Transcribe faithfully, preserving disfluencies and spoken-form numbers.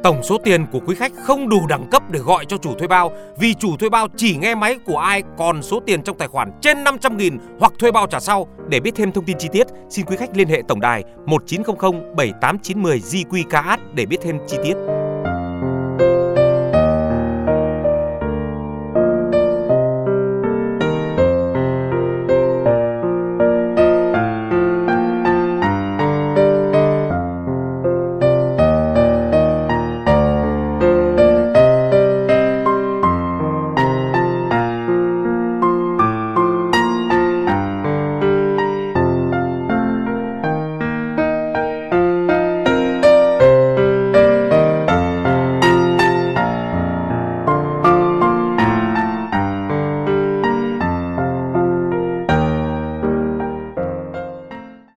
tổng số tiền của quý khách không đủ đẳng cấp để gọi cho chủ thuê bao, vì chủ thuê bao chỉ nghe máy của ai còn số tiền trong tài khoản trên năm trăm nghìn hoặc thuê bao trả sau. Để biết thêm thông tin chi tiết, xin quý khách liên hệ tổng đài một chín không không bảy tám chín một không G Q K H để biết thêm chi tiết.